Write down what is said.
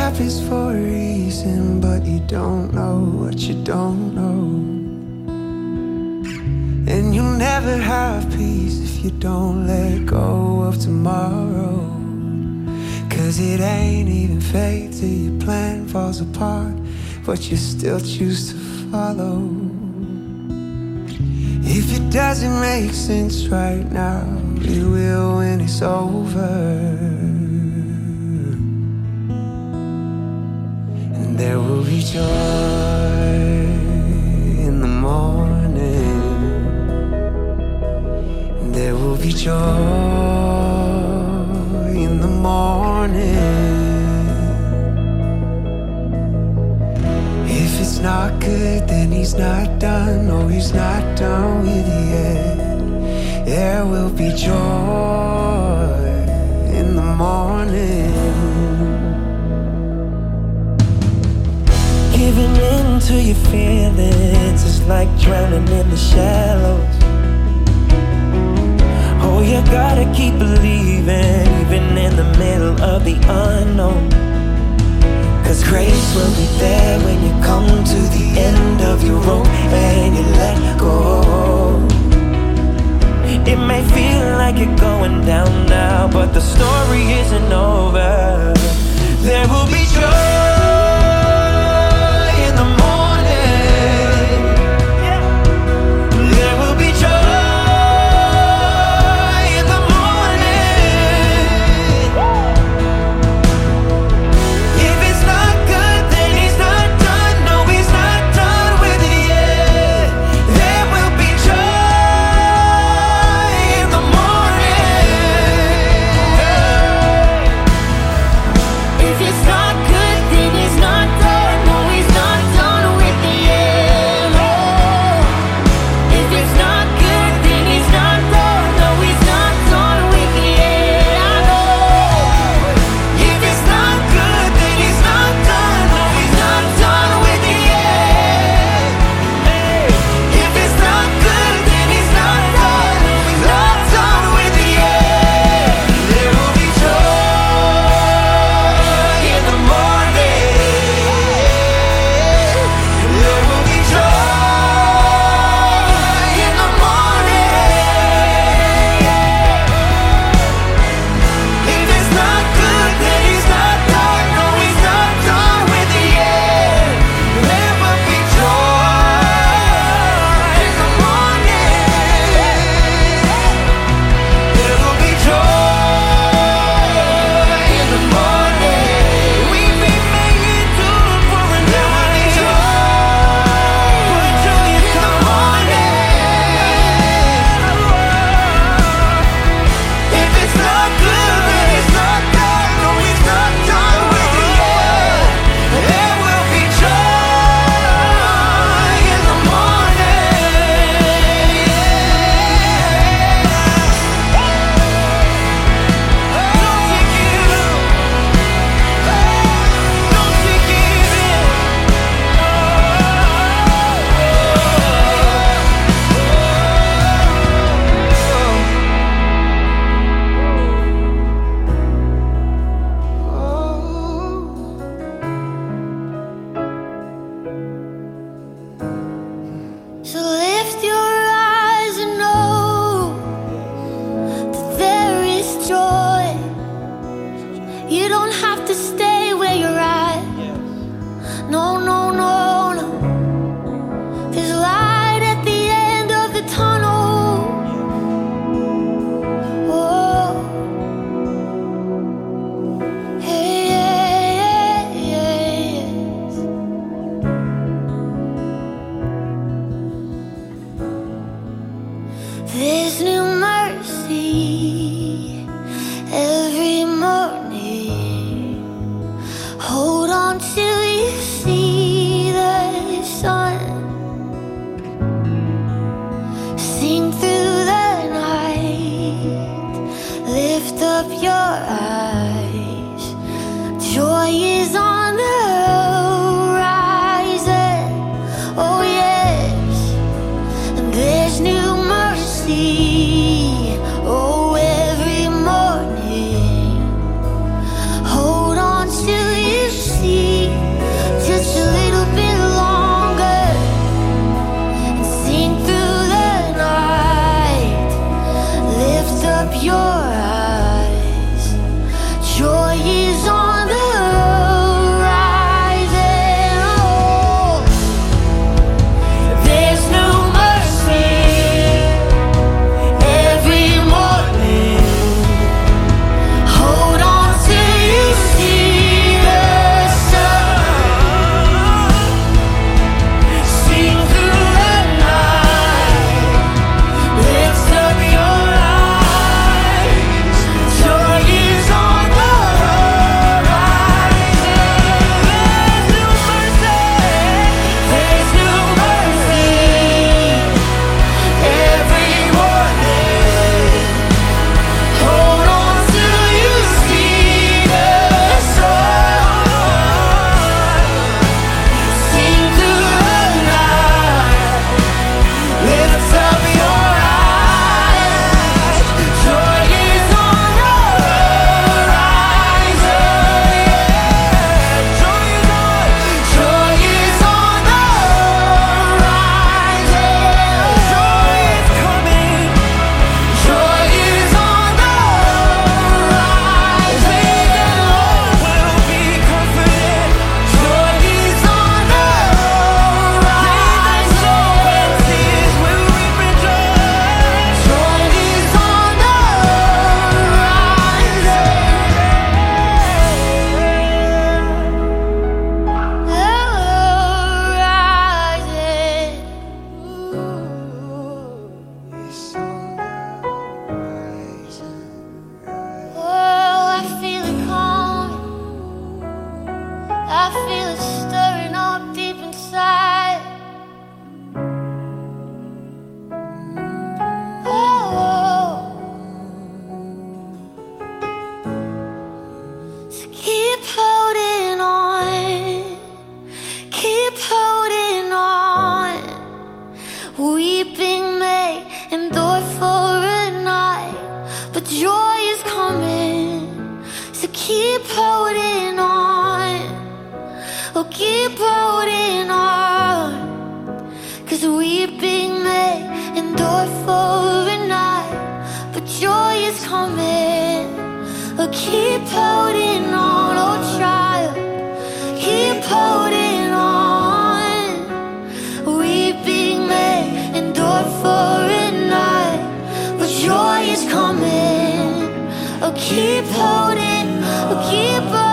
happens for a reason, but you don't know what you don't know. And you'll never have peace if you don't let go of tomorrow. 'Cause it ain't even fate till your plan falls apart, but you still choose to follow. If it doesn't make sense right now, it will when it's over. And there will be joy in the morning. And there will be joy in the morning. If it's not good, then he's not done. No, he's not done with you yet. There will be joy in the morning. Giving in to your feelings is like drowning in the shallows. Oh, you gotta keep believing, even in the middle of the unknown. 'Cause grace will be there when you come to the end of your rope and you let go. It may feel like you're going down now, but the story isn't over. There will be joy in the morning. There will be joy in the morning. If it's not good, then he's not done. No, he's not done with it yet. There will be joy in the morning. If it's not good, then he's not done. No, he's not done with it yet. Oh. If it's not good, then he's not done. No, he's not done with it yet. I know. If it's not good, then he's not done. No, he's not done with it yet. Hey. If it's not good, then he's not done. No, he's not done with it yet. There will be joy in the morning. There will be joy in the morning. If it's not good, then he's not done. No, he's not done with it yet. There will be joy in the morning. There will be joy in the morning. We've been made to for a night. Put joy in the morning. If it's not good, then it's not done. No, he's not done with it yet. There will be joy in the morning. Don't you give up. Don't you give in. So lift your eyes and know that there is joy. You don't have to stay where you're at. No, no, no, no. There's light at the end of the tunnel. Whoa. Hey, yeah, yeah, yeah. There's new mercy every morning. Hold on till you see the sun. Sing through the night. Lift up your eyes. Joy is on the horizon. Oh yes. And there's new mercy. Oh, every morning. Hold on till you see keep holding on. Oh, keep holding on. 'Cause weeping may endure for a night, but joy is coming. Oh, keep holding on, oh child, keep holding on. Weeping may endure for a night, but joy is coming. Oh, keep holding, oh, keep holding.